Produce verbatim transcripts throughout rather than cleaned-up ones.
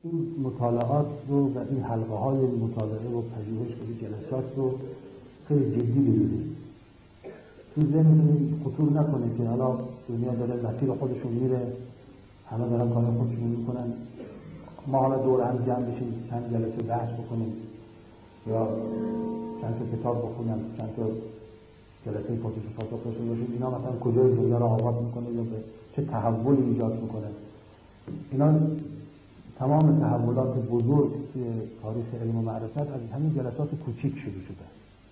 این مطالعات رو و این حلقه های مطالعه و پژوهش و جلسات رو خیلی جدی بگیرید. تو ذهنتون خطور نکنه که حالا دنیا داره مسیر خودشون میره، همه دارن کار خودشون میکنن، ما حالا دور هم جمع بشیم چند جلسه بحث بکنیم یا چند تا کتاب بخونم، چند تا جلسه پرسش و پاسخ داشته باشیم. اینا مثلا کجای دنیا رو آباد میکنه یا به چه تحولی ایجاد میکنه؟ اینا تمام تحولات بزرگ که تاریخ علم و معرفت از همین جلسات کوچیک شروع شده.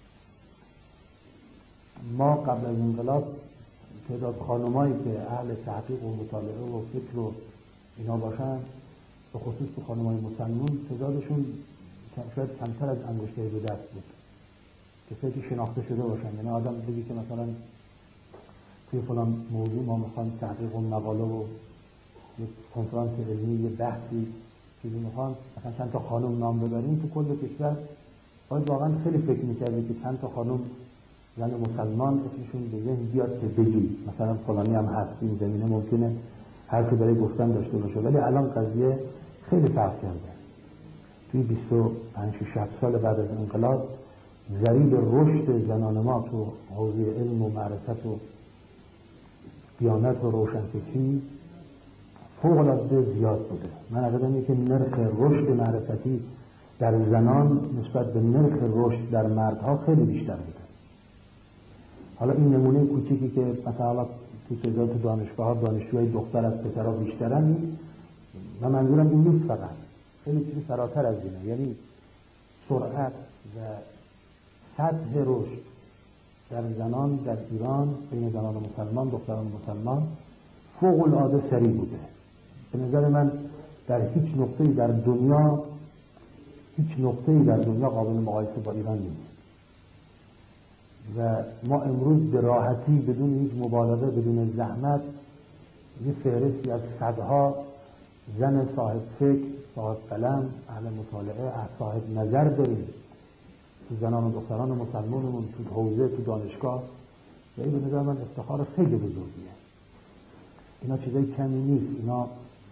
ما قبل از انقلاب تعداد خانمایی که اهل تحقیق و مطالعه و فکر و اینا باشن، به خصوص تو خانمای مسلمان، تعدادشون شاید کمتر از انگشتری دو دست بود که فکر شناخته شده باشن. یعنی آدم بگی که مثلا توی فلان موضوع ما میخوایم تحقیق و مقاله و یک کنفرانس علمی، یه بحثی چیزی میخوان، مثلا چند تا خانم نام ببریم تو کل کشور، باید واقعا خیلی فکر میکرده که چند تا خانم زن مسلمان اسمشون به ذهن بیاد که بگی مثلا فلانی هم هست. این زمینه ممکنه حرفی برای گفتن داشته باشه، ولی الان قضیه خیلی فرق کرده. توی بیست و پنج شصت سال بعد از انقلاب ضریب رشد زنان ما تو حوزه علم و معرفت و دیانت و روشنفکری فوق العاده زیاد بوده. من عقیدم که نرخ رشد معرفتی در زنان نسبت به نرخ رشد در مردها خیلی بیشتر بوده. حالا این نمونه کوچیکی که مثلا تو تعداد دانشگاه‌ها دانشجوهای دختر از پسرها بیشترن، و منظورم این نیست، فقط خیلی چیزی فراتر از اینه. یعنی سرعت و سطح رشد در زنان در ایران بین زنان مسلمان، دختران مسلمان فوق العاده سریع بوده. به نظر من در هیچ نقطه‌ای در دنیا هیچ نقطه‌ای در دنیا قابل مقایسه با ایران نیست. و ما امروز به راحتی بدون هیچ مبالغه، بدون زحمت، یه فهرستی از صدها زن صاحب فکر، صاحب قلم، اهل مطالعه، صاحب نظر داریم تو زنان و دختران مسلمانمون، تو حوزه، تو دانشگاه. و این به نظر من افتخار خیلی بزرگیه. اینا چیزای کمی نیست، اینا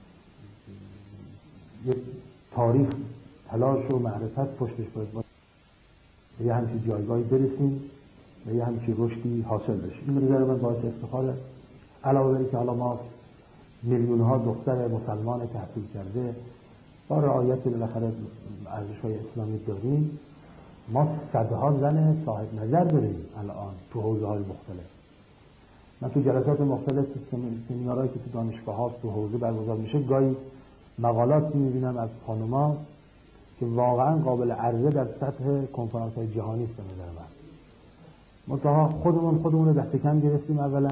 یک تاریخ تلاش و معرفت پشتش باید باید به یه همچین جایگاهی برسیم و یه همچین رشدی حاصل بشه. این به نظر من باعث افتخاره. علاوه بر اینکه حالا ما میلیون‌ها دختر مسلمان تحصیل کرده با رعایت بالاخره ارزش‌های اسلامی داریم، ما صدها زن صاحب نظر داریم الان تو حوزه‌های مختلف. من تو جلسات مختلف، سمینارهایی که تو دانشگاه‌ها تو حوزه برگزار میشه، گاهی مقالات می‌بینم از خانم‌ها که واقعاً قابل عرضه در سطح کنفرانس‌های جهانی است. به نظر من منتها خودمون خودمون رو دست کم گرفتیم اولا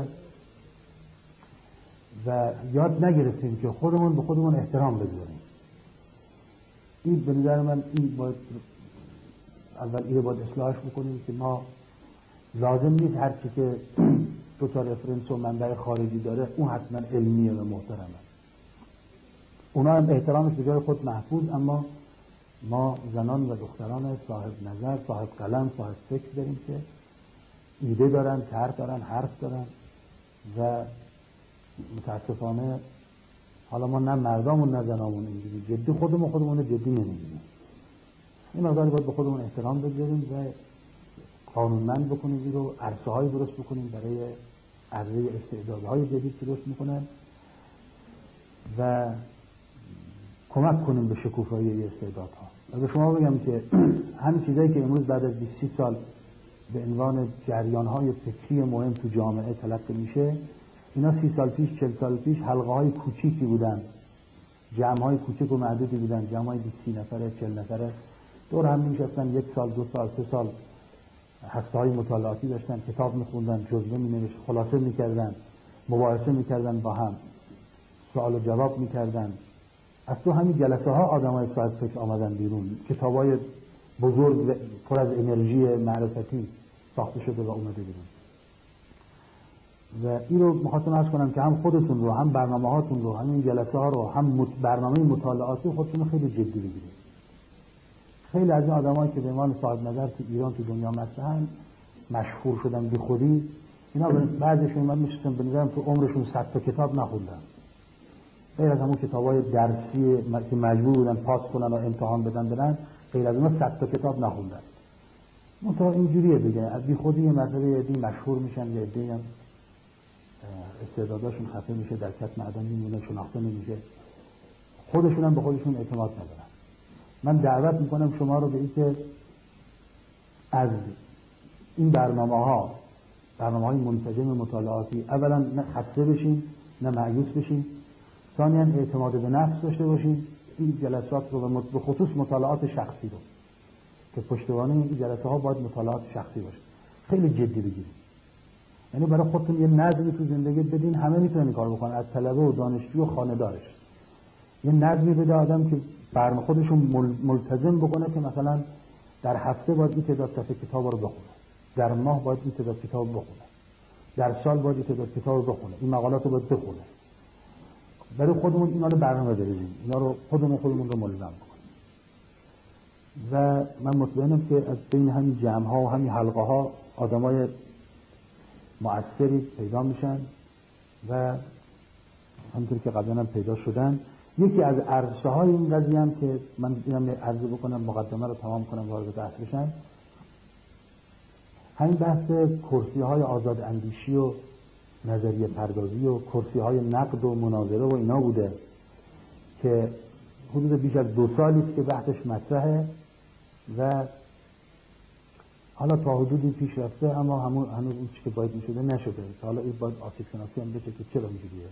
و یاد نگرفتیم که خودمون به خودمون احترام بذاریم. این به نظر من این باید اول اینو باید اصلاحش بکنیم که ما لازم نیست هر چی که دو تا رفرنس و منبع خارجی داره اون حتما علمیه و محترمه. اونا هم احترامش به جای خود محفوظ، اما ما زنان و دختران صاحب نظر، صاحب قلم، صاحب فکر داریم که ایده دارن، طرح دارن، حرف دارن و متاسفانه حالا ما نه مردامون نه زنامون اینجوری جدی خودمون خودمون جدی نمیگیریم. این مقداری باید به خودمون احترام بذاریم و قانونمند بکنیم، این رو عرصه‌های درست بکنیم برای عرضه استعدادهای جدید که درست میکنن و کمک کنیم به شکوفایی این استعدادها. و به شما بگم که همین چیزایی که امروز بعد از بیست سال به عنوان جریان‌های فکری مهم تو جامعه تلقی میشه، اینا سی سال پیش، چل سال پیش حلقه‌های کوچیکی بودن، جمع‌های کوچیک و معدودی بودن، جمع‌های بیست نفره، چهل نفره دور هم می‌نشستن، یک سال، دو سال، سه سال هفته‌های مطالعاتی داشتن، کتاب می‌خوندن، جزوه می‌نوشتن، خلاصه می‌کردن، مباحثه می‌کردن با هم، سوال و جواب می‌کردن. از تو همین جلسه‌ها آدم‌های صاحب فکر آمدن بیرون، کتابای بزرگ پر از انرژی معرفتی ساخته شده و اومده بیرون. و این رو می‌خواستم عرض کنم که هم خودتون رو، هم برنامه‌هاتون رو، همین جلسه‌ها رو، هم برنامه مطالعاتی خودتون خیلی جدی بگیرید. خیلی از این آدمایی که به عنوان صاحب نظر تو ایران تو دنیا مطرحن، مشهور شدن بی خودی، اینا بعضیشون من می‌شناسم به نظرم تو عمرشون صد تا کتاب نخوندن. غیر از همون کتابای درسی که مجبور بودن پاس کنن و امتحان بدن برن، غیر از اونها صد تا کتاب نخوندن. منتها اینجوریه دیگه، از بی خودی یه مرتبه یه عده‌ای مشهور میشن، یه عده‌ای هم استعداداشون خفه میشه، در کتم عدم میمونه، شناخته نمیشه، خودشون هم به خودشون اعتماد ندارن. من دعوت میکنم شما رو به این که از این برنامه‌ها، برنامه‌های منسجم مطالعاتی، اولا نه خسته بشین نه مایوس بشین، ثانیاً اعتماد به نفس داشته باشین. این جلسات رو به خصوص مطالعات شخصی رو که پشتوانه این جلسه ها باید مطالعات شخصی باشه، خیلی جدی بگیرید. یعنی برای خودتون یه نظمی تو زندگی بدین، همه میتونن این کارو بکنن، از طلبه و دانشجو و خانه‌دارش. یه نظمی بده آدم که برنامه خودشون ملتزم بکنه که مثلا در هفته باید این تعداد صفحه کتاب رو بخونه، در ماه باید این تعداد کتاب بخونه، در سال باید این تعداد کتاب بخونه، این مقالات رو باید بخونه. برای خودمون اینا رو برنامه بریزیم، اینا رو خودمون خودمون رو ملزم بکنیم. و من مطمئنم که از بین همین جمع ها و همین حلقه ها آدمای مؤثری پیدا میشن و همونطور که قبلا هم پیدا شدن. یکی از عرصه های این قضیه هم که من اینم عرضه بکنم، مقدمه رو تمام کنم وارد بحث بشم، همین بحث کرسی های آزاد اندیشی و نظریه پردازی و کرسی های نقد و مناظره و اینا بوده که حدود بیش از دو سالی است که بحثش مطرحه و حالا تا حدودی پیش رفته، اما همون هنوز اون چیزی که باید میشده نشده. حالا این باید آسیب شناسی هم بشه که چرا اینجوریه.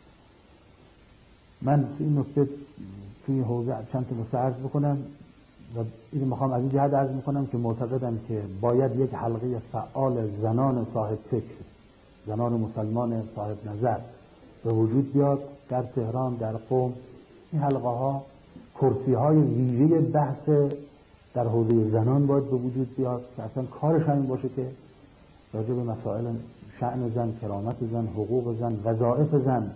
من این نکته توی حوزه چند تا نکته عرض بکنم و اینو میخوام از این جهت عرض میکنم که معتقدم که باید یک حلقه فعال زنان صاحب فکر، زنان مسلمان صاحب نظر به وجود بیاد در تهران، در قم. این حلقه ها کرسی های ویژه بحث در حوزه زنان باید به وجود بیاد که اصلا کارش همین باشه که راجع به مسائل شأن زن، کرامت زن، حقوق زن، وظایف زن،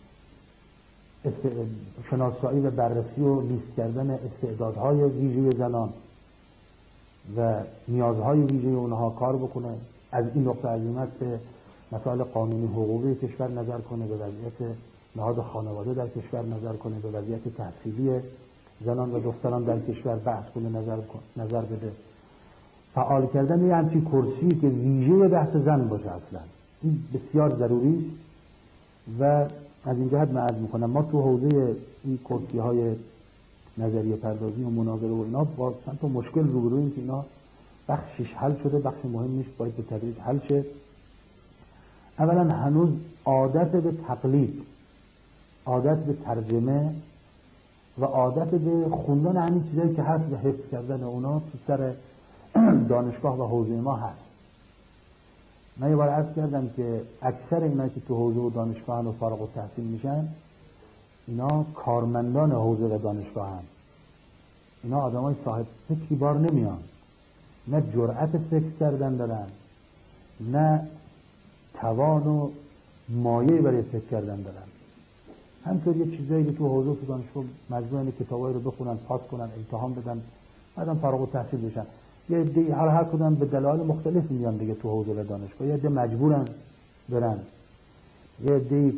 شناسایی و بررسی و لیست کردن استعدادهای ویژه زنان و نیازهای ویژه اونها کار بکنه. از این نقطه عظیمت به مسائل قانونی حقوقی کشور نظر کنه، به وضعیت نهاد خانواده در کشور نظر کنه، به وضعیت تحصیلی زنان و دختران در کشور بحث کنه، نظر نظر بده. فعال کردن یه همچین کرسی که ویژه بحث زن باشه اصلا این بسیار ضروری و از این جهت من عرض میکنم ما تو حوزه این کرسی های نظریه پردازی و مناظره و اینا با چند تا مشکل روبرویم که اینا بخشش حل شده، بخش مهم نیست، باید به تدریج حل شه. اولا هنوز عادت به تقلید، عادت به ترجمه و عادت به خوندن همین چیزایی که هست و حفظ کردن اونا تو سر دانشگاه و حوزه ما هست. من یه بار عرض کردم که اکثر اینا که تو حوزه و دانشگاه و فارغ التحصیل میشن اینا کارمندان حوزه و دانشگاه هم. اینا آدمای صاحب فکری بار نمیان، نه جرأت فکر کردن دارن، نه توان و مایه برای فکر کردن دارن. همینطور یه چیزایی که تو حوزه و دانشگاه مجموعه کتابایی رو بخونن، پاس کنن، امتحان بدن، بعدم فارغ التحصیل بشن. یه عده هر هر کدوم به دلایل مختلف میان دیگه تو حوزه و دانشگاه، یه عده مجبورن برن، یه عده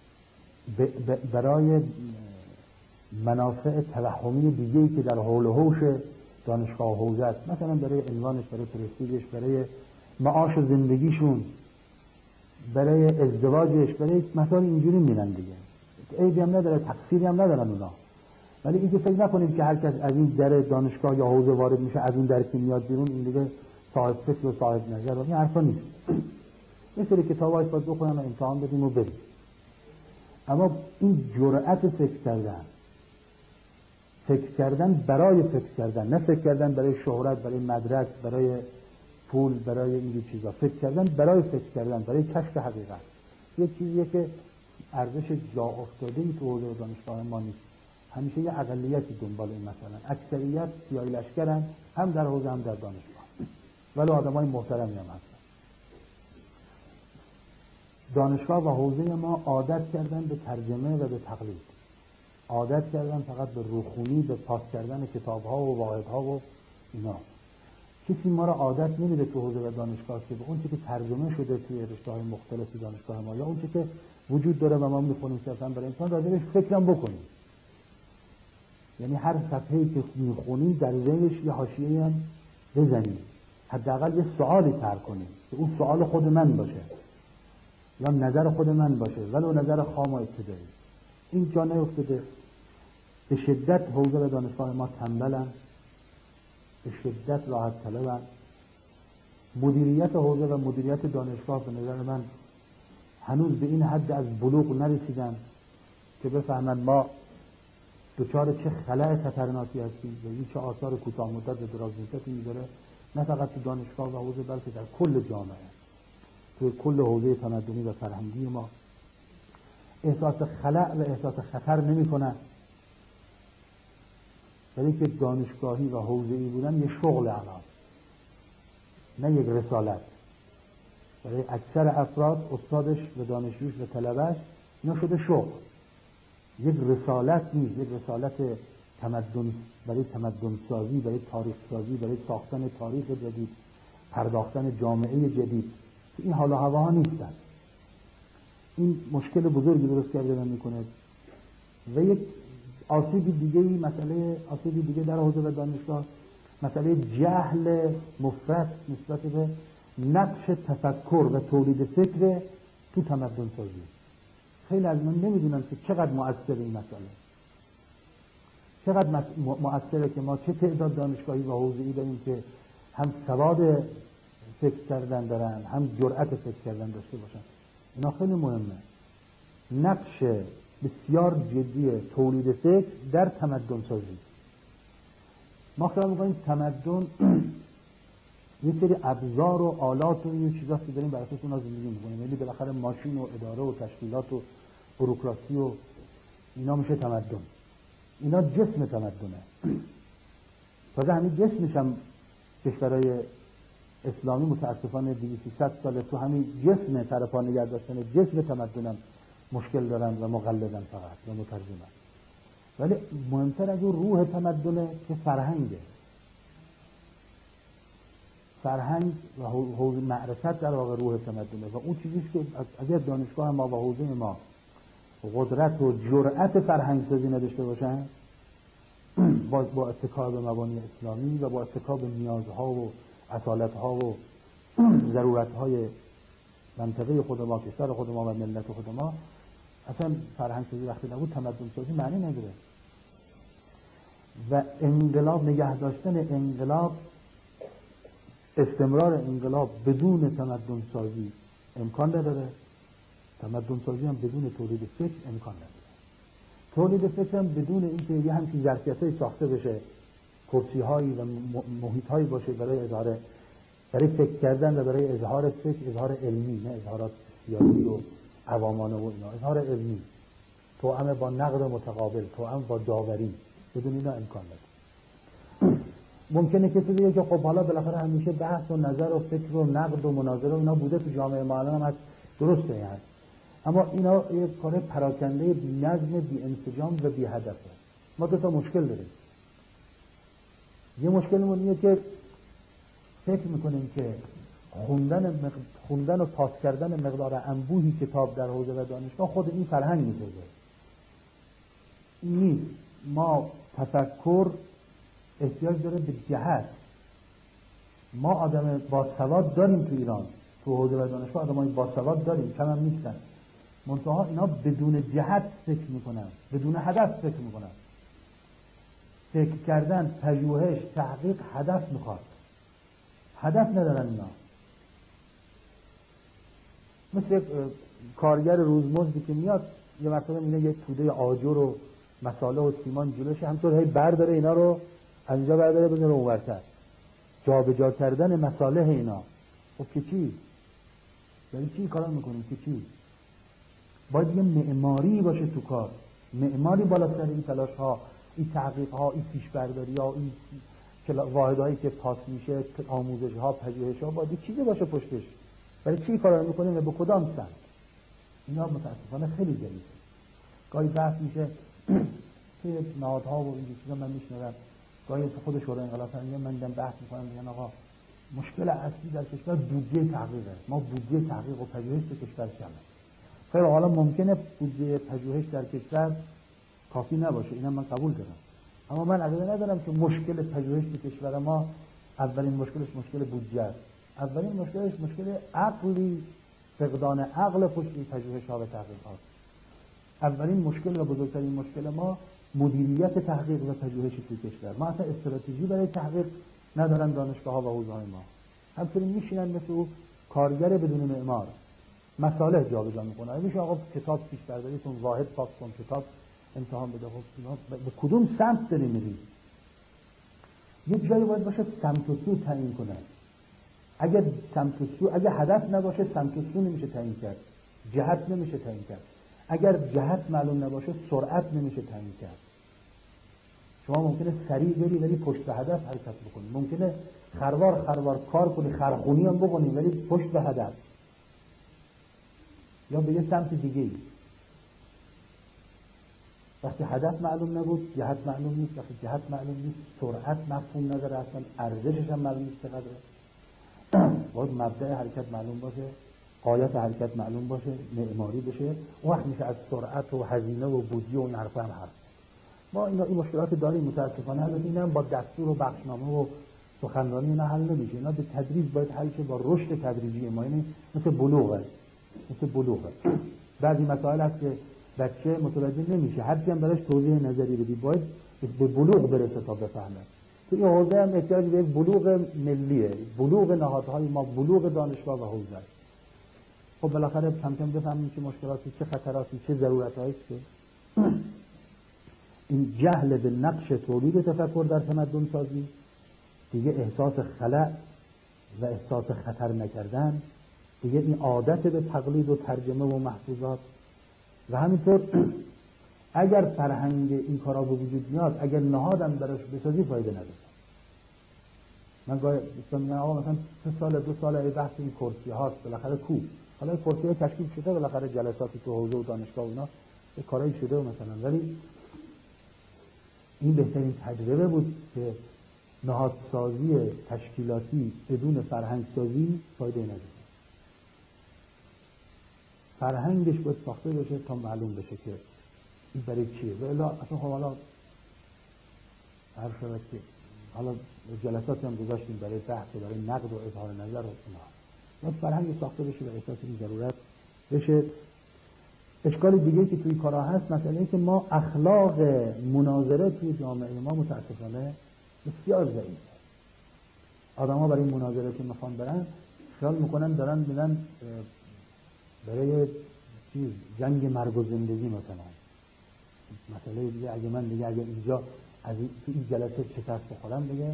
برای منافع توهمی دیگه‌ای که در حول و حوش دانشگاه و حوزه است، مثلا برای عنوانش، برای پرستیژش، برای معاش و زندگیشون، برای ازدواجش، برای مسائل اینجوری میرن دیگه. عیبی هم نداره، تقصیری هم ندارن اونا، ولی اینکه فکر نکنیم که هر کس از این در دانشگاه یا حوزه وارد میشه از اون در که میاد بیرون این دیگه صاحب فکر و صاحب نظر و این حرفا نیست. یه سری کتابایی باید بخونیم و امتحان بدیم و بریم، اما این جرأت فکر کردن، فکر کردن برای فکر کردن، نه فکر کردن برای شهرت، برای مدرک، برای پول، برای این چیزا، فکر کردن برای فکر کردن، برای کشف حقیقت، یه چیزیه که ارزش جا افتاده‌ای تو حوزه دانشگاه ما نیست. همیشه یه اقلیتی دنبال این مثلا، اکثریت سیاهی لشکرن، هم در حوزه هم در دانشگاه، ولی آدمای محترمی هم هستن. دانشگاه و حوزه ما عادت کردن به ترجمه و به تقلید، عادت کردن فقط به روخونی، به پاس کردن کتاب‌ها و واحدها و اینا. کسی ما را عادت نمیده تو حوزه و دانشگاه که به اون چیزی که ترجمه شده توی رشته‌های مختلف دانشگاه ما یا اون چیزی که وجود داره و ما میخونیم صرفا برای امتحان، راجبش فکرم بکنیم. یعنی هر صفحه‌ای که میخونی در ذهنش یه حاشیه‌ای هم بزنی، حداقل یه سوالی طرح کنی که اون سوال خود من باشه یا نظر خود من باشه، ولو نظر خام و ابتدایی. این جا نیفتاده. به شدت حوزه و دانشگاه ما تنبلن، به شدت راحت طلبن. مدیریت حوزه و مدیریت دانشگاه به نظر من هنوز به این حد از بلوغ نرسیدن که بفهمن ما دچار چه خلأ خطرناکی هستیم و این چه آثار کوتاه مدت و دراز مدتی می‌ذاره، نه فقط تو دانشگاه و حوزه بلکه در کل جامعه، تو کل حوزه تمدنی و فرهنگی ما احساس خلأ و احساس خطر نمی‌کنن. برای که دانشگاهی و حوزه‌ای بودن یه شغل اعلی، نه یک رسالت. برای اکثر افراد، استادش و دانشجوش و طلبه‌اش، اینا شده شغل، یک رسالت نیست. یک رسالت تمدن، برای تمدن سازی، برای تاریخ سازی، برای ساختن تاریخ جدید، پرداختن جامعه جدید، که این حال و هواها نیستن. این مشکل بزرگی درست کرده و میکنه. و یک آسیب دیگه ای مسئله آسیب دیگه در حوزه و دانشگاه، مسئله جهل مفرط نسبت به نقش تفکر و تولید فکر تو تمدن سازی. خیلی از من نمیدونن که چقدر مؤثر این مسئله، چقدر مؤثره که ما چه تعداد دانشگاهی و حوزه‌ای داریم که هم سواد فکر کردن دارن، هم جرأت فکر کردن داشته باشن. اینا خیلی مهمه. نقش بسیار جدی تولید فکر در تمدن سازی. ما خیال می‌کنیم تمدن یه سری ابزار و آلات و این چیزا که داریم بر اساس اونها زندگی می‌کنیم. یعنی بالاخره ماشین و اداره و تشکیلات و بوروکراسی و اینا میشه تمدن. اینا جسم تمدنه. تازه همین جسمش هم کشورهای اسلامی متاسفانه دویست سیصد سال تو همین جسم سرپا نگه داشتن جسم تمدنم مشکل دارن و مقلدن فقط و مترجمن. ولی مهمتر از اون روح تمدنه که فرهنگه. فرهنگ و حوزه معرفت در واقع روح تمدنه و اون چیزیست که اگر دانشگاه ما و حوزه ما قدرت و جرأت فرهنگ سازی نداشته باشن، با با اتکا به مبانی اسلامی و با اتکا به نیازها و اصالتها و ضرورتهای منطقه خود ما، کشور خود ما و ملت خود ما، اصلا فرهنگ سازی وقتی نبود تمدن سازی معنی نداره. و انقلاب، نگه داشتن انقلاب، استمرار انقلاب بدون تمدن سازی امکان نداره. تمدن سازی هم بدون تولید فکر امکان نداره. تولید فکر هم بدون اینکه یه همچین ظرفیت‌هایی ساخته بشه، کرسی‌هایی و محیط‌هایی باشه برای اظهار، برای فکر کردن و برای اظهار فکر، اظهار علمی، نه اظهارات سیاسی و عوامانه و اینا، اظهار علمی توأم با نقد متقابل، توأم با داوری، بدون اینا امکان نداره. ممکنه کسی بگه که خب حالا بالاخره همیشه بحث و نظر و فکر و نقد و مناظره و اینا بوده تو جامعه ما، الان هم هست، درسته هست، اما اینا یه کار پراکنده بی نظم، بی انسجام و بی هدفه. ما دو تا مشکل داریم. یه مشکلمون اینه که فکر میکنیم که خوندن مق... خوندن و پاس کردن مقدار انبوهی کتاب در حوزه و دانشگاه خود این فرهنگ میسازه. این نیست. ما تفکر احتیاج داره به جهت. ما آدم باسواد داریم تو ایران، تو حوزه و دانشگاه آدمای باسواد داریم، کم هم نیستن. منتها اینا بدون جهت فکر میکنن، بدون هدف فکر میکنن. فکر کردن، پژوهش، تحقیق هدف میخواد. هدف ندارن اینا. مثل کارگر روزمزدی که میاد یه مرتبه میگه یه توده آجر و مساله و سیمان جلوشه، همطور هی برداره اینا رو از اینجا برداره بزنه اونورتر، جا به جا کردن مصالح اینا. خب که چی؟ یعنی چی کارا میکنیم که چی؟ باید یه معماری باشه تو کار، معماری بالا سر این تلاش ها، این تحقیق ها، این پیش برداری ها، این واحدهایی که پاس میشه، آموزش ها، پژوهش ها، باید چیزی باشه پشتش. برای چی کارا میکنیم و به کدام سمت؟ اینا متاسفانه خیلی ضعیفه. گاهی بحث میشه توی نهادها و این چیزا، من میشنوم گاهی تو خود شورای انقلاب میگن، من دیدم بحث میکنم، میگن آقا مشکل اصلی در کشور بودجه تحقیقه، ما بودجه تحقیق و پژوهش تو کشور کمه. خیلی حالا ممکنه بودجه پژوهش در کشور کافی نباشه، اینم من قبول دارم، اما من عقیده ندارم که مشکل پژوهش در کشور ما اولین مشکلش مشکل بودجه است. اولین مشکلش مشکل عقلی، فقدان عقل پشت پژوهش‌ها و تحقیقات. اولین مشکل و بزرگترین مشکل ما مدیریت تحقیق و پژوهش توی کشور. ما اصلا استراتژی برای تحقیق ندارن دانشگاه‌ها و حوزه‌های ما. همچنین میشینن مثل او کارگر بدون معمار مصالح جابجا میکنن. میشه آقا کتاب پیش برداریتون واحد پاک کن، کتاب امتحان بده. خب به کدوم سمت داریم میریم؟ یه جایی باید باشه سمت و سو تعیین کنن. اگر سمت و سو، اگر هدف نباشه سمت و سو نمیشه تعیین کرد، جهت نمیشه تعیین کرد. اگر جهت معلوم نباشه سرعت نمیشه تعیین کرد. شما ممکنه سریع بری ولی پشت به هدف حرکت بکنی، ممکنه خروار خروار کار کنی، خرخونی هم بکنی ولی پشت به هدف یا به یه سمت دیگه ای. وقتی هدف معلوم نبود جهت معلوم نیست، وقتی جهت معلوم نیست سرعت مفهوم نداره، اصلا ارزشش هم معلوم نیست چقدره. باید مبدأ حرکت معلوم باشه، غایت حرکت معلوم باشه، معماری بشه، اون وقت میشه از سرعت و هزینه و بودجه و این حرفا هم حرف. ما اینا این مشکلات داریم متاسفانه. البته اینا با دستور و بخشنامه و سخنرانی اینا حل نمیشه، اینا به تدریج باید حل شه، با رشد تدریجی ما. یعنی مثل بلوغه، مثل بلوغه. بعضی مسائل هست که بچه متوجه نمیشه، هرچی هم براش توضیح نظری بدی باید به بلوغ برسه تا بفهمه. تو این حوزه هم احتیاج به بلوغ ملیه، بلوغ نهادهای ما، بلوغ دانشگاه و حوزه. خب بالاخره کم کم بفهمیم چه مشکلاتی، چه خطراتی، چه ضرورتایی است که این جهل به نقش تولید تفکر در تمدن سازی، دیگه احساس خلأ و احساس خطر نکردن، دیگه این عادت به تقلید و ترجمه و محفوظات و همینطور اگر فرهنگ این کارا به وجود میاد، اگر نهادم براش بسازی فایده نداره. من گاهی دوستان میگن آقا مثلا سه سال دو سال ای بحث این کرسی هاست، بالاخره کو حالا این کرسی ها تشکیل شده، بالاخره جلساتی تو حوزه و دانشگاه و اینا یه کارایی شده و مثلا، ولی این بهترین تجربه بود که نهادسازی تشکیلاتی بدون فرهنگ سازی فایده نداره. فرهنگش باید ساخته بشه تا معلوم بشه که این برای چیه. و الا اصلا خب حالا هر شود که حالا جلساتی هم گذاشتیم برای بحث و برای نقد و اظهار نظر و اینا، باید فرهنگ ساخته بشه و احساس این ضرورت بشه. اشکال دیگه که توی کارها هست مسئله این که ما اخلاق مناظره توی جامعه ما متاسفانه بسیار ضعیفه. آدم‌ها برای این مناظره که میخوان برن خیال میکنن دارن میرن برای چیز جنگ مرگ و زندگی. مثلا مسئله دیگه اگه من دیگه اگه اینجا از این تو این جلسه شکست بخورم دیگه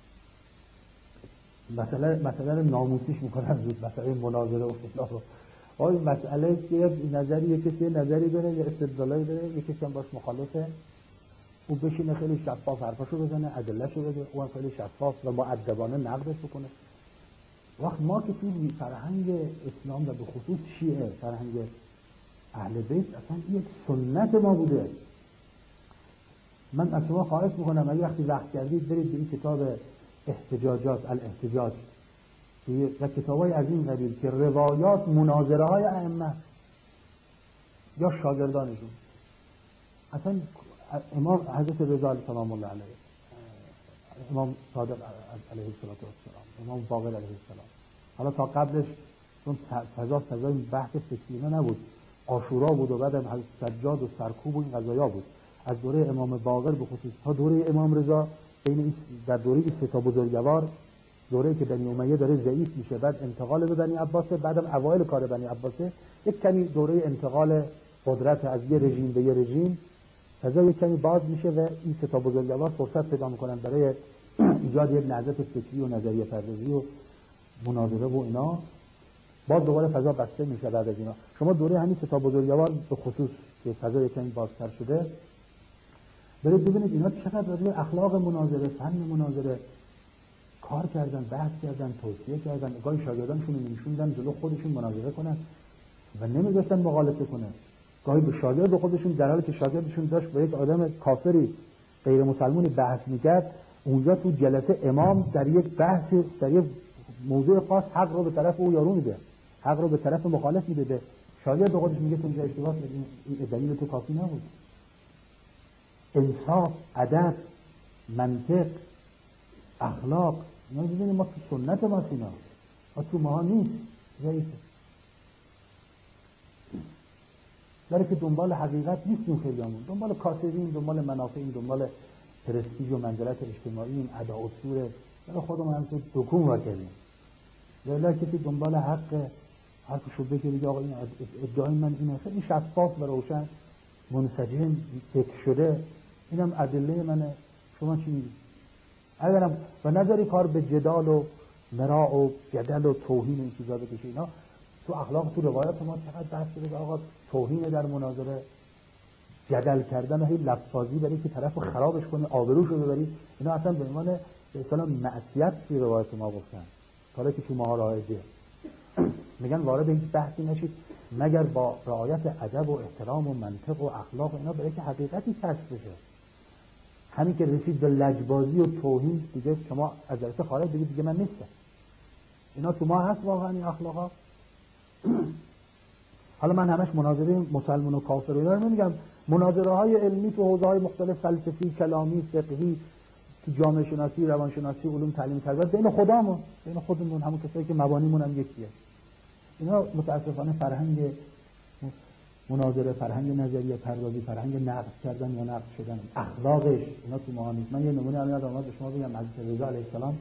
مسئله مسئله ناموسیش میکنن زود، مسئله مناظره و فلان. آقای مسئله که یه نظری یه کسی نظری داره، یه استدلالی داره، یه کسی هم باش مخالفه، او بشینه خیلی شفاف حرفاشو بزنه، ادلهشو بده، اون خیلی شفاف و مؤدبانه نقدش بکنه. وقت ما که توی فرهنگ اسلام و به خصوص شیعه، فرهنگ اهل بیت، اصلا یک سنت ما بوده. من از شما خواهش میکنم اگه وقتی وقت کردید برید به این کتاب احتجاجات الاحتجاج و کتابای از این قبیل که روایات مناظره های ائمه یا شاگردانشون، اصلا امام حضرت رضا سلام الله علیه، امام صادق علیه السلام، امام باقر علیه السلام، حالا تا قبلش چون فضا فضای بحث فکری نبود، عاشورا بود و بعدم حضرت سجاد و سرکوب و این قضایا بود. از دوره امام باقر به خصوص تا دوره امام رضا، بین در دوره این سه تا بزرگوار، دوره‌ای که بنی امیه داره ضعیف میشه، بعد انتقال به بنی عباسه، بعدم اوایل کار بنی عباسه، یک کمی دوره انتقال قدرت از یه رژیم به یه رژیم، فضا یک کمی باز میشه و این سه تا بزرگوار فرصت پیدا میکنن برای ایجاد یک نهضت فکری و نظریه پردازی و مناظره و اینا. باز دوباره فضا بسته میشه بعد از اینا. شما دوره همین سه تا بزرگوار به خصوص که فضا یک کمی بازتر شده، برید ببینید اینا چقدر راجع اخلاق مناظره، فن مناظره کار کردن، بحث کردن، توصیه کردن. گاهی شاگردانشون رو می‌نشوندن جلو خودشون مناظره کنن و نمی‌ذاشتن مخالفه کنه. گاهی به شاگرد خودشون در حالی که شاگردشون داشت با یک آدم کافری غیر مسلمانی بحث می‌کرد، اونجا تو جلسه امام در یک بحث در یک موضوع خاص حق رو به طرف او یارو میده، حق رو به طرف مخالف میده. شاید به خودش میگه تو اینجا اشتباه کردی، این دلیل تو کافی نبود. انصاف، ادب، منطق، اخلاق، اینا ببینید ما تو سنت ما اینا، ما تو ماها نیست. ضعیفه. داره که دنبال حقیقت نیستیم خیلیامون، دنبال کاسبیم، دنبال منافعیم، دنبال پرستیژ و منزلت اجتماعی، ادا و سوره، برای خودمون هم تو دکون واکردیم. ولی کسی دنبال حق حرفشو بگه بگه آقا این ادعای من اینه، خیلی شفاف و روشن، منسجم، فکر شده، اینم ادله منه، شما چی میگید؟ اگرم و نظری کار به جدال و مراء و جدل و توهین این چیزا بکشه. اینا تو اخلاق تو روایات ما چقدر بحث شده آقا توهین در مناظره، جدل کردن و هی لفظازی برای که طرفو خرابش کنی، آبروشو ببری، اینا اصلا به عنوان به اصطلاح معصیت توی روایات ما گفتن. حالا که تو ما رایجه میگن وارد هیچ بحثی نشید مگر با رعایت ادب و احترام و منطق و اخلاق، اینا برای که حقیقتی کشف بشه. همین که رسید به لجبازی و توهین دیگه شما از جلسه خارج بگید دیگه من نیستم. اینا تو ما هست واقعا این اخلاقا. حالا من همش مناظره مسلمان و کافر اینا رو نمیگم، مناظره های علمی تو حوزه های مختلف، فلسفی، کلامی، فقهی، تو جامعه شناسی، روان شناسی، علوم تعلیم تربیت، بین خدامون، بین خودمون، همون کسایی که مبانیمون هم یکیه. اینا متاسفانه فرهنگ مناظره، فرهنگ نظریه پردازی، فرهنگ نقد کردن یا نقد شدن، اخلاقش اینا تو ما نیست. من یه نمونه الان یادم اومد به شما بگم. حضرت رضا علیه السلام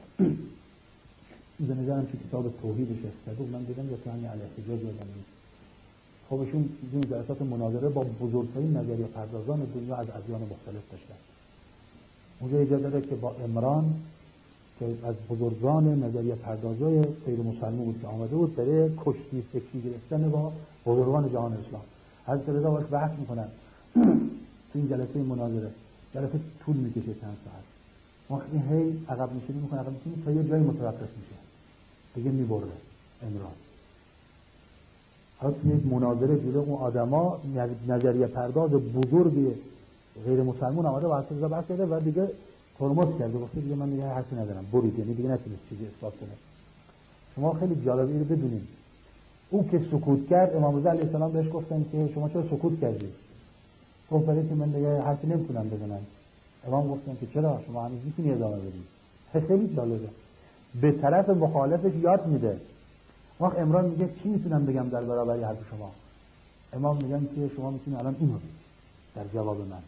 به نظرم تو کتاب توحیدش استدو من دیدم یا تو همین الاحتجاج یادم نیست. خب ایشون این جلسات مناظره با بزرگترین نظریه پردازان دنیا از ادیان مختلف داشتن. اونجا اجازه داره که با عمران که از بزرگان نظریه پردازای غیر مسلمان بود که آمده بود برای کشتی فکری گرفتن با بزرگان جهان اسلام، حضرت رضا باش بحث میکنن تو این جلسه مناظره. جلسه طول میکشه چند ساعت. ما این هی عقب نشینی میکنه، عقب نشینی تا یه جایی متوقف میشه دیگه میبره عمران. حالا توی یک مناظره جلو اون آدما نظریه پرداز بزرگ غیر مسلمان آمده و حضرت رضا بحث کرده و دیگه ترمز کرده، گفته دیگه من دیگه حرفی ندارم، برید، یعنی دیگه نتونست چیزی اثبات کنه. شما خیلی جالبه اینو بدونید، او که سکوت کرد امام رضا علیه السلام بهش گفتن که شما چرا سکوت کردید؟ گفت برای که من دیگه حرفی نمیتونم بزنم. امام گفتن که چرا شما هنوز میتونی ادامه بدید. خیلی جالبه، به طرف مخالفش یاد میده. وقت عمران میگه چی میتونم بگم در برابر حرف شما؟ امام میگن که شما میتونید الان اینو بگید در جواب من.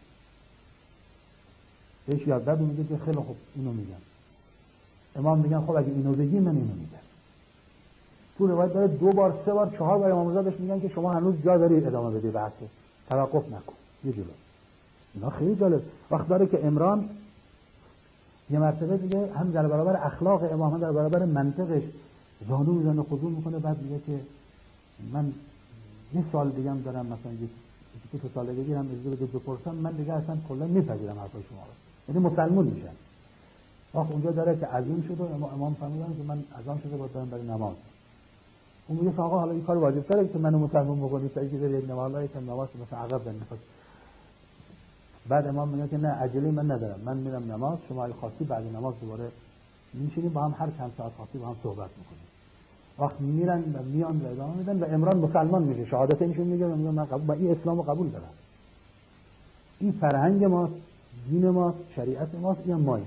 بهش یاد داد، میگه که خیلی خوب اینو میگم. امام میگن خب اگه اینو بگی من اینو میگم. تو روایت داره دو بار سه بار چهار بار امام رضا بهش میگن که شما هنوز جا داری ادامه بدی بحث، توقف نکن، یه جلو. اینا خیلی جالب. وقت داره که عمران یه مرتبه دیگه هم در برابر اخلاق امام، هم در برابر منطقش زانو میزنه، خضوع میکنه، بعد میگه که من یه سال دیگه هم دارم، مثلا یه دو سال دیگه هم اجازه بده بپرسم، من دیگه اصلا کلا میپذیرم حرفای شما رو، یعنی مسلمان میشم. آخ اونجا داره که عظیم شد و امام فهمیدن که من اذان شده باید برم برای نماز. اون میگه آقا حالا این کار واجب تره که منو مسلمان بکنی تا اینکه بری نماز، لا یکم نماز مثلا عقب بنفس. بعد امام میگه که نه عجله من ندارم، من میرم نماز، شما اگه خواستی بعد نماز دوباره میشینیم با هم، هر چند ساعت خواستی با هم صحبت میکنیم. وقت میرن و میان و ادامه میدن و عمران مسلمان میشه، شهادت اینشون میگه و میگه من قبول با این اسلامو قبول دارم. این فرهنگ ماست، دین ماست، شریعت ماست، این ماییم.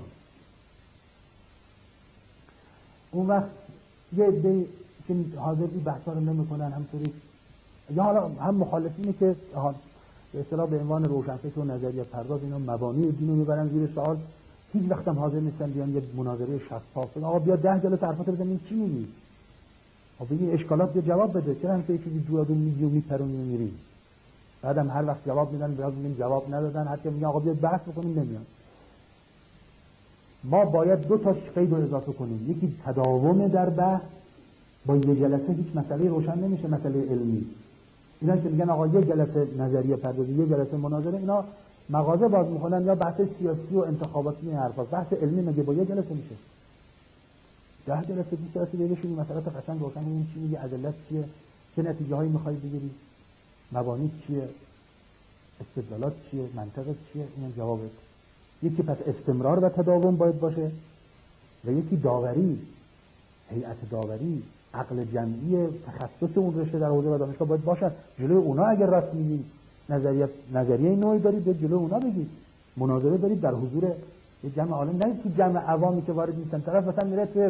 اون وقت یه عده که حاضر این بحثا رو نمیکنن، همطوری یا حالا هم مخالفینه که به اصطلاح به عنوان روشنفکر و نظریه پرداز اینا مبانی دین رو میبرن زیر سوال، هیچ وقت هم حاضر نیستن بیان یه مناظره شفاف کنن. آقا بیا ده جلسه حرفات بزنیم چی میگی؟ آقا بگی اشکالات رو جواب بده، چرا همین چیزی جوادو میگی و میپرونی و میری؟ بعدم هر وقت جواب میدن باز میگن جواب ندادن، حتی میگن آقا بیا بحث بکنیم نمیان. ما باید دو تا قید رو اضافه کنیم، یکی تداوم در بحث، با یه جلسه هیچ مسئله روشن نمیشه، مسئله علمی. اینا که میگن آقا یه جلسه نظریه پردازی، یه جلسه مناظره، اینا مغازه باز میکنن یا بحث سیاسی و انتخاباتی این حرفا. بحث علمی مگه با یه جلسه میشه؟ ده جلسه بیست جلسه بگیشونی مسئله قشنگ روشن کنیم، چی میگه، ادلت چیه، چه نتیجه هایی میخوای بگیری، مبانی چیه، استدلالات چیه، منطق چیه، اینا جوابه. یکی پس استمرار و تداوم باید باشه و یکی داوری، هیئت داوری، عقل جمعی تخصص اون رشته در حوزه و دانشگاه باید باشن. جلوی اونا اگر راست میگید نظریه نظریه نوعی دارید به جلوی اونا بگید، مناظره دارید در حضور یه جمع عالم، نه تو جمع عوامی که وارد نیستن. طرف مثلا میره تو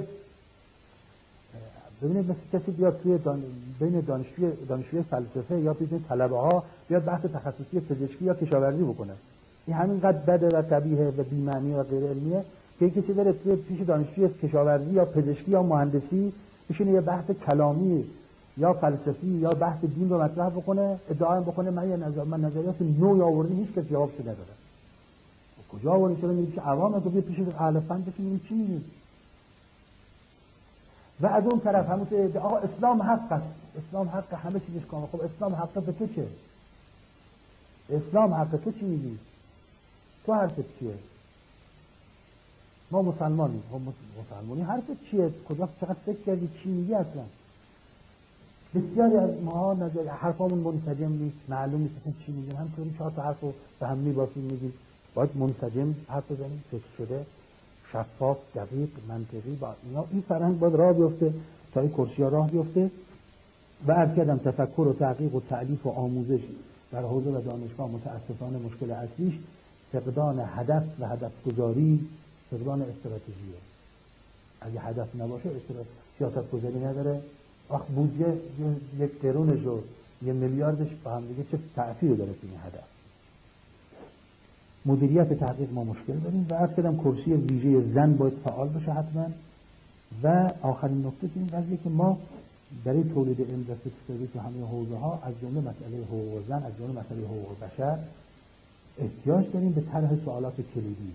ببینید مثل کسی بیاد توی دان... بین دانشجوی دانشجوی فلسفه یا بین طلبه ها بیاد بحث تخصصی پزشکی یا کشاورزی بکنه، این همینقدر بده و قبیحه و بی معنی و غیر علمیه که کسی بره توی پیش دانشجوی کشاورزی یا پزشکی یا مهندسی بشینه یه بحث کلامی یا فلسفی یا بحث دین رو مطرح بکنه، ادعا بکنه من یه نظر من نظریات نوعی آوردم، هیچ کس جوابش نداره. کجا آوردی؟ چرا میگی که عوام تو بیا پیش اهل فن بشین چی میگی؟ و از اون طرف همون که آقا اسلام حق است، اسلام حق همه چیزش کامل. خب اسلام حق به تو چه؟ اسلام حق تو چی میگی؟ تو حرفت چیه؟ ما مسلمانیم. خب مسلمانی حرفت چیه؟ کجا چقدر فکر کردی چی میگی اصلا؟ بسیاری از ما نظر حرفامون منسجم نیست، معلوم نیست اصلا چی میگیم، همینطوری چهار تا حرفو به هم میبافیم میگیم. باید منسجم حرف بزنیم، فکر شده، شفاف، دقیق، منطقی. با اینا این فرهنگ باید راه بیفته تا این کرسی‌ها راه بیفته. و عرض کردم تفکر و تحقیق و تألیف و آموزش در حوزه و دانشگاه متاسفانه مشکل اصلیش فقدان هدف و هدف گذاری، فقدان استراتژیه. اگه هدف نباشه استراتژی سیاست گذاری نداره، وقت بودجه یک قرونش و یه میلیاردش با هم دیگه چه تأثیری داره تو این هدف. مدیریت تحقیق ما مشکل داریم و عرض کردم کرسی ویژه زن باید فعال بشه حتما. و آخرین نکته این قضیه که ما برای تولید علم و فکرسازی تو همه حوزه ها از جمله مسئله حقوق زن، از جمله مسئله حقوق بشر احتیاج داریم به طرح سوالات کلیدی.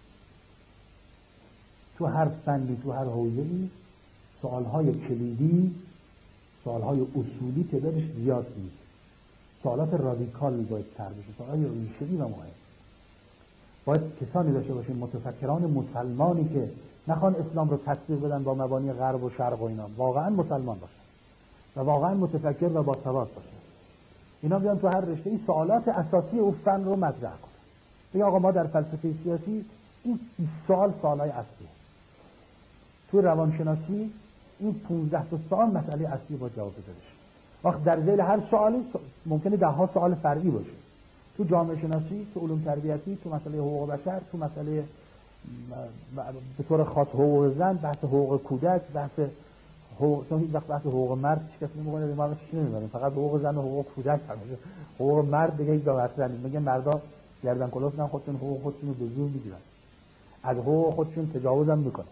تو هر فنی، تو هر حوزه‌ای سوالهای کلیدی، سوالهای اصولی تعدادش زیاد نیست. سوالات رادیکال باید طرح بشه، سوالات ریشه‌ای و مهم. باید کسانی داشته باشیم متفکران مسلمانی که نخوان اسلام رو تطبیق بدن با مبانی غرب و شرق و اینا، واقعا مسلمان باشن و واقعا متفکر و باسواد باشن. اینا بیان تو هر رشته این سوالات اساسی اون فن رو مطرح کنن. بگن آقا ما در فلسفه سیاسی این سوال سوالای اصلی، تو روانشناسی این پانزده تا سوال مسئله اصلی با جواب بده بشه. وقت در ذیل هر سوالی ممکنه ده ها سوال فرعی باشه. تو جامعه شناسی، تو علوم تربیتی، تو مسئله حقوق بشر، تو مسئله به طور خاص حقوق زن، بحث حقوق کودک، بحث حقوق چون هیچ وقت بحث حقوق مرد هیچ کس نمی‌کنه، ما چیزی نمی‌دونیم، فقط حقوق زن و حقوق کودک هست. حقوق مرد دیگه هیچ وقت نمی‌گه. میگه مردا گردن کلفتن، خودشون حقوق خودشون رو به زور می‌گیرن، از حقوق خودشون تجاوز هم می‌کنن.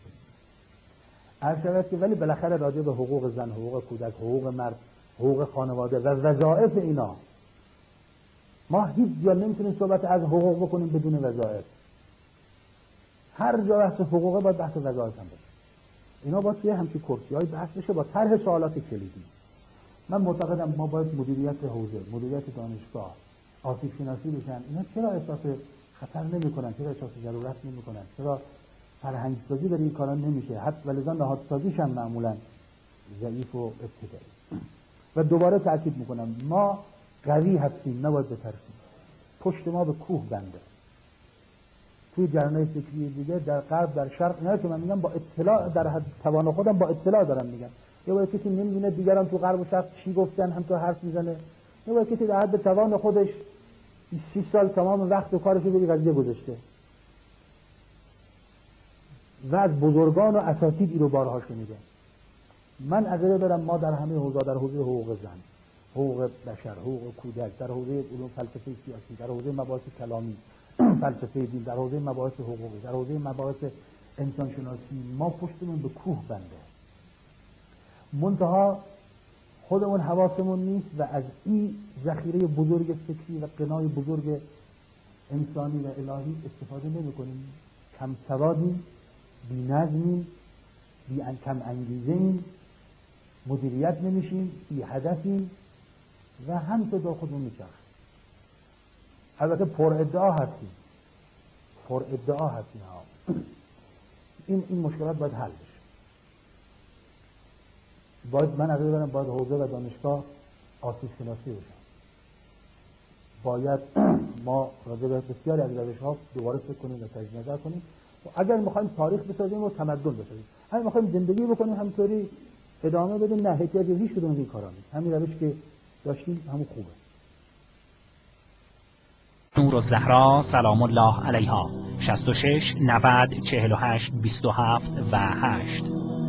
هر شود که ولی بالاخره راجع به حقوق زن، حقوق کودک، حقوق مرد، حقوق خانواده و وظایف اینا ما هیچ جا نمیتونیم صحبت از حقوق بکنیم بدون وظایف. هر جا بحث حقوقه باید بحث وظایف هم باشه. اینا باید توی همچین کرسی‌های بحث بشه با طرح سوالات کلیدی. من معتقدم ما باید مدیریت حوزه، مدیریت دانشگاه، آسیب شناسی بشن. اینا چرا احساس خطر نمی‌کنن؟ چرا احساس ضرورت نمی‌کنن؟ چرا فرهنگ سازی برای این کارا نمیشه؟ حتی ولذا نهادسازیش هم معمولاً ضعیف و ابتدایی. و دوباره تاکید می‌کنم ما قوی هستیم، نباید بترسیم. پشت ما به کوه بنده. توی جریان‌های فکری دیگه در غرب، در شرق، نه که من میگم با اطلاع در حد توان خودم با اطلاع دارم میگم. یه وقتی کسی نمیدونه دیگران تو غرب و شرق چی گفتن هم تو حرف میزنه. یه وقتی کسی در حد توان خودش سی سال تمام وقت و کارش رو به قضیه گذاشته. و از بزرگان و اساتید این رو بارها شنیده. من عقیده دارم ما در همه حوزه، در حوزه حقوق زن، حقوق بشر، حقوق کودک، در حوزه علوم فلسفه سیاسی، در حوزه مباحث کلامی، فلسفه دین، در حوزه مباحث حقوقی، در حوزه مباحث انسان شناسی، ما پشتمون به کوه بنده. منتها خودمون حواسمون نیست و از این ذخیره بزرگ فکری و قنای بزرگ انسانی و الهی استفاده نمی‌کنیم. کم سوادیم، بی‌نظمیم، بی کم انگیزه‌ایم، مدیریت نمیشیم، بی هدفیم و همینطور دور خودمون میچرخیم. البته پر ادعا هستیم، پر ادعا هستیم ها. این این مشکلات باید حل بشه. باید من عقیده دارم باید حوزه و دانشگاه آسیب شناسی بشن. باید ما راجع به بسیاری از روش‌ها دوباره فکر کنیم و تجزیه نظر کنیم. اگر می‌خوایم تاریخ بسازیم و تمدن بسازیم، اگر می‌خوایم زندگی بکنیم همینطوری ادامه بدیم، نه احتیاج به هیچ کدوم از این کارا نیست. همین روش که داشتیم همون خوبه. نور الزهرا سلام الله علیها شصت و شش نود چهل و هشت بیست و هفت و هشت